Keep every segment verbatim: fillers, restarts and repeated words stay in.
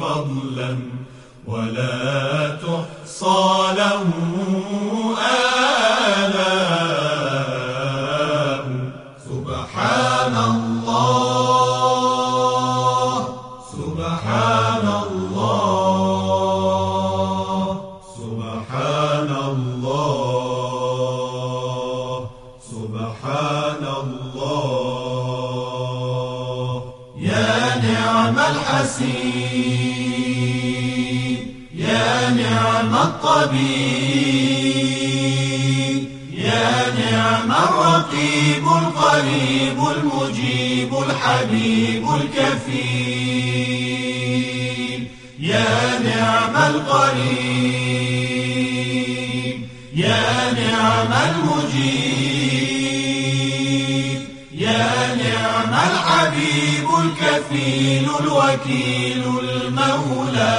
فضلا ولا تحصى له آلاء. سبحان الله سبحان الله سبحان الله سبحان الله. يا نعم الحسين يا نعم الطبيب يا نعم الرقيب القريب المجيب الحبيب الكفيل. يا نعم القريب يا نعم المجيب يا نعم الحبيب الكفيل الوكيل المولى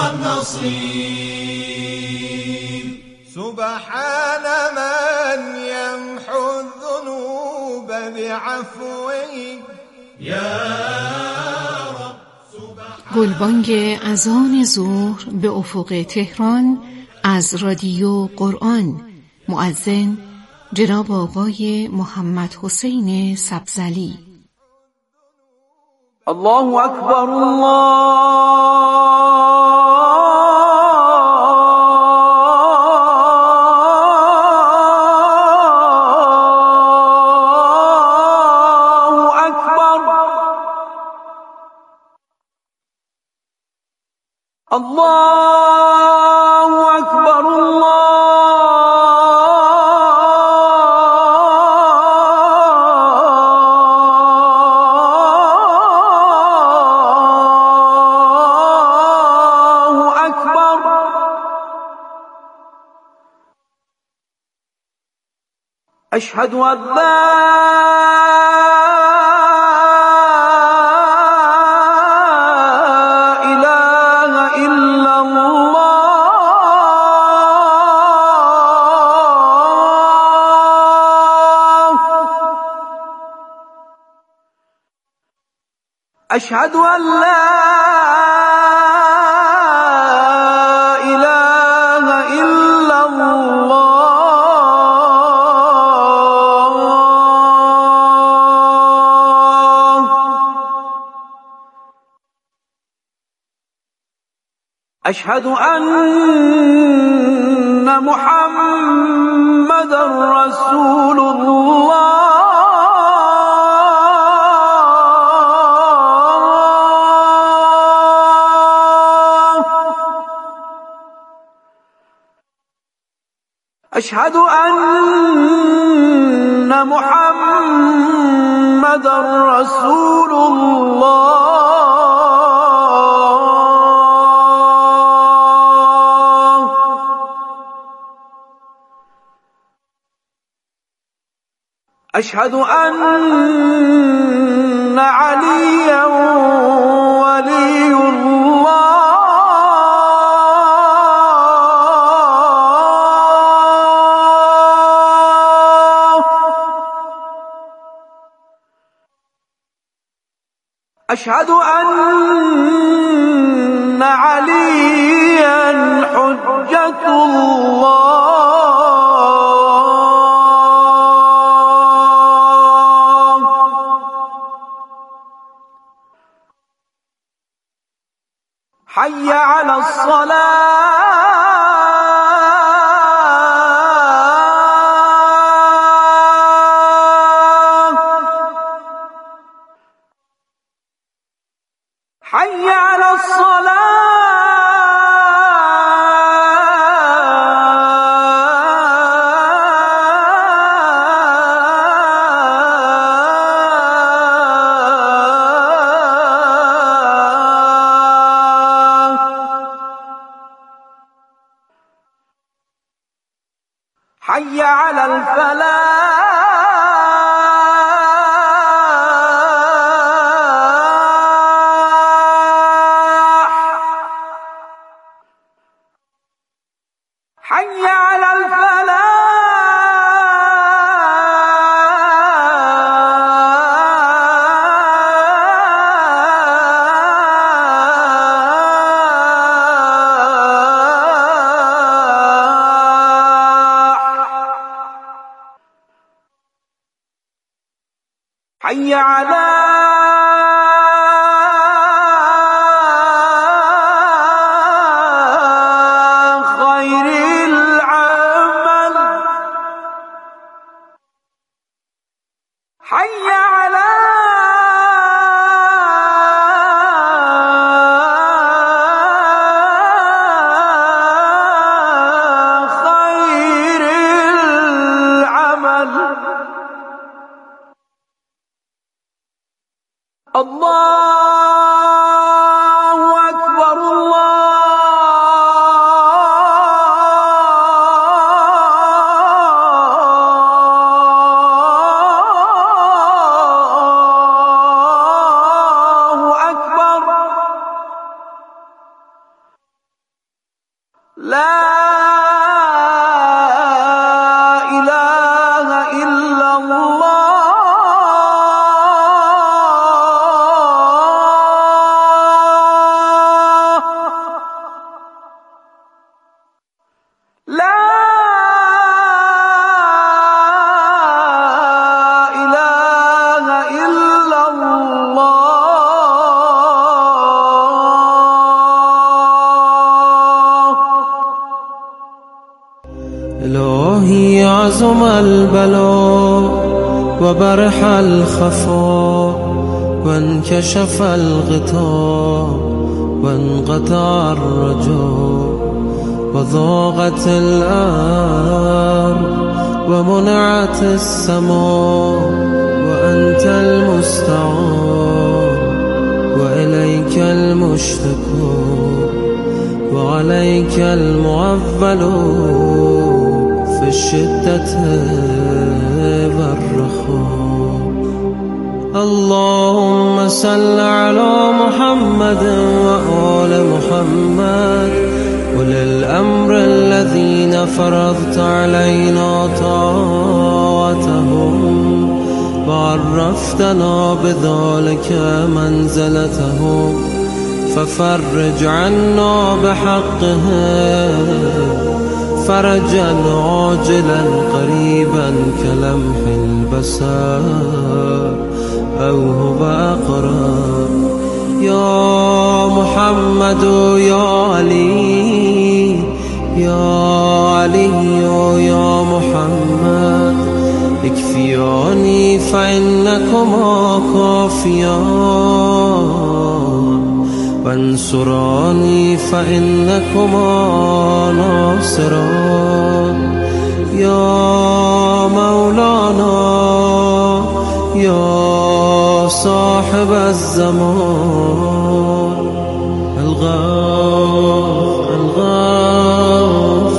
والنصير. سبحان من يمحو الذنوب بعفوه يا رب. گلبانگ اذان ظهر به افق تهران از رادیو قرآن. مؤذن جناب آقای محمد حسین سبزلی. الله اکبر الله الله أكبر الله أكبر. أشهد أن لا أشهد أن لا إله إلا الله. أشهد أن محمدًا رسول الله. أشهد أن محمدًا رسول الله. أشهد أن عليًا ولي الله. أشهد أن عليا حجة الله. حي على الصلاة. حي على الصلاة. حي على الفلاح. حي على الفلاح. حي على خير العمل حي على خير العمل الله أكبر الله أكبر لا إله إلا الله لا إله إلا الله إلهي عظم البلاء وبرح الخفاء وانكشف الغطاء وانقطع الرجاء وضاقت الأرض ومنعت السماء وأنت المستعان وإليك المشتكى وعليك المعول في الشدة والرخاء اللهم صل على محمد وآل محمد وللأمر الذين فرضت علينا طاعتهم وعرفتنا بذلك منزلتهم ففرج عنا بحقهم فرجا عاجلا قريبا كلمح البصر أو هو أقرب يا محمد يا علي يا علي يا محمد اكفياني فإنكما كافيان وانصراني فإنكما ناصران يا مولانا يا صاحب الزمان الغاث الغاث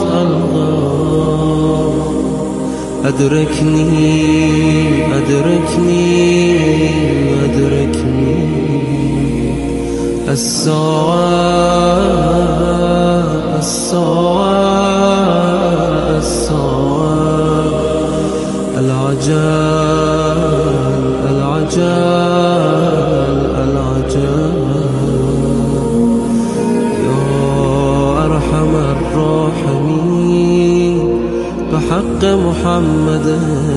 الغاث أدركني أدركني أدركني الساعة الساعة الساعة العجل العجل العجل يا أرحم الراحمين بحق محمد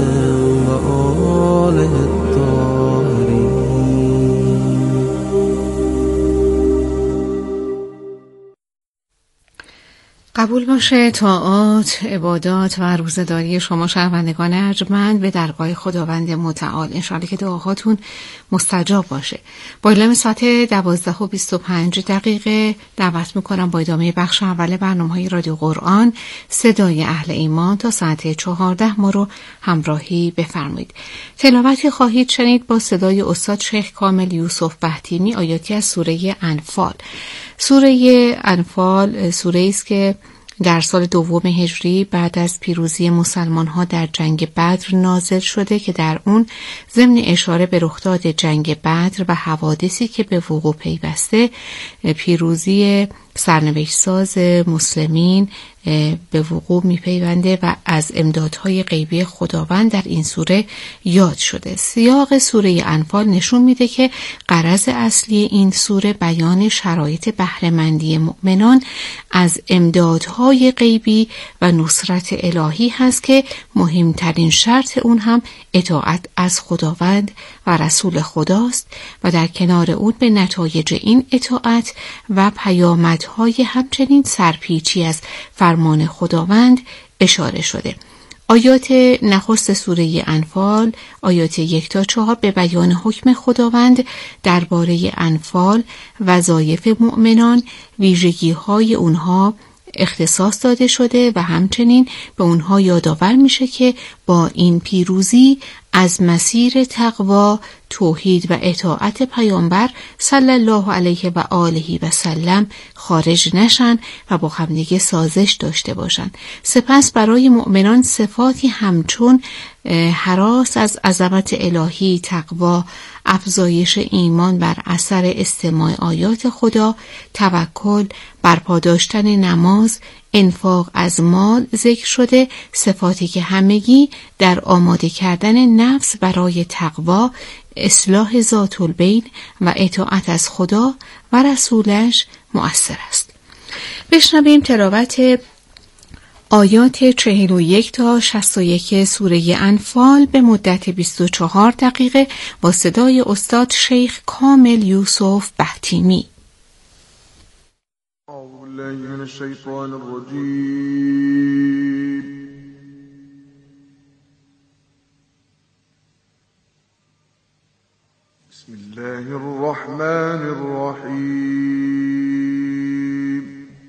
وآله الطاهرين. قبول باشه طاعات، عبادات و روزه‌داری شما شهروندگان ارجمند به درگاه خداوند متعال. انشاءالله که دعاهاتون مستجاب باشه. با اعلام ساعت دوازده و بیست و پنج دقیقه دعوت میکنم با ادامه بخش اول برنامه‌های رادیو قرآن صدای اهل ایمان تا ساعت چهارده ما رو همراهی بفرمایید. تلاوتی خواهید شنید با صدای استاد شیخ کامل یوسف بهتیمی آیاتی از سوره انفال. سوره انفال سوره است که در سال دوم هجری بعد از پیروزی مسلمان‌ها در جنگ بدر نازل شده که در اون ضمن اشاره به رخداد جنگ بدر و حوادثی که به وقوع پیوسته پیروزی سرنوشت ساز مسلمین به وقوع میپیونده و از امدادهای غیبی خداوند در این سوره یاد شده. سیاق سوره انفال نشون میده که غرض اصلی این سوره بیان شرایط بهره‌مندی مؤمنان از امدادهای غیبی و نصرت الهی هست که مهمترین شرط اون هم اطاعت از خداوند و رسول خداست و در کنار اون به نتایج این اطاعت و پیامدهای همچنین سرپیچی از فرمان خداوند اشاره شده. آیات نخست سوره انفال، آیات یک تا چهار به بیان حکم خداوند درباره انفال، وظایف مؤمنان، ویژگی‌های اونها اختصاص داده شده و همچنین به اونها یادآور میشه که با این پیروزی از مسیر تقوا، توحید و اطاعت پیامبر صلی الله علیه و آله و سلم خارج نشن و با همدیگه سازش داشته باشن. سپس برای مؤمنان صفاتی همچون هراس از عظمت الهی، تقوا، افزایش ایمان بر اثر استماع آیات خدا، توکل، برپا داشتن نماز، انفاق از مال ذکر شده، صفاتی که همگی در آماده کردن نفس برای تقوا، اصلاح ذات البین و اطاعت از خدا و رسولش مؤثر است. بشنویم تلاوت آیات چهل و یک تا شصت و یک سوره انفال به مدت بیست و چهار دقیقه با صدای استاد شیخ کامل یوسف بهتیمی. أعوذ بالله من الشيطان الرجيم. بسم الله الرحمن الرحيم.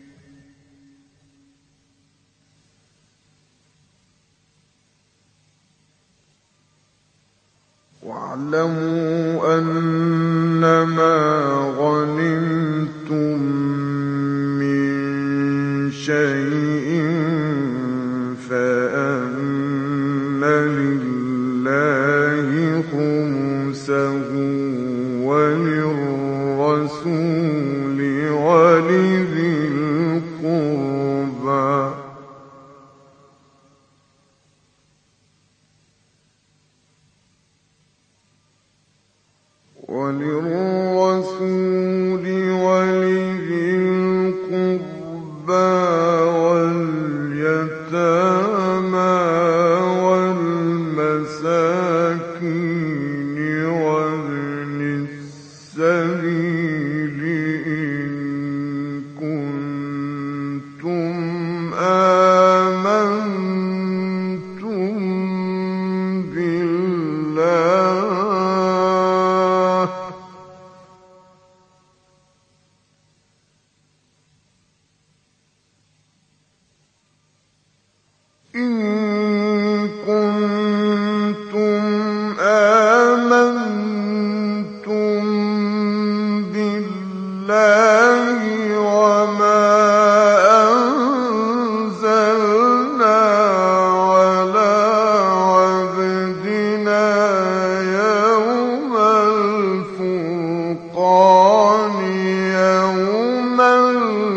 واعلموا أنما غنمتم شيء فأن لله خمسه وللرسول ولذي القربى وللرسول ولذي القربى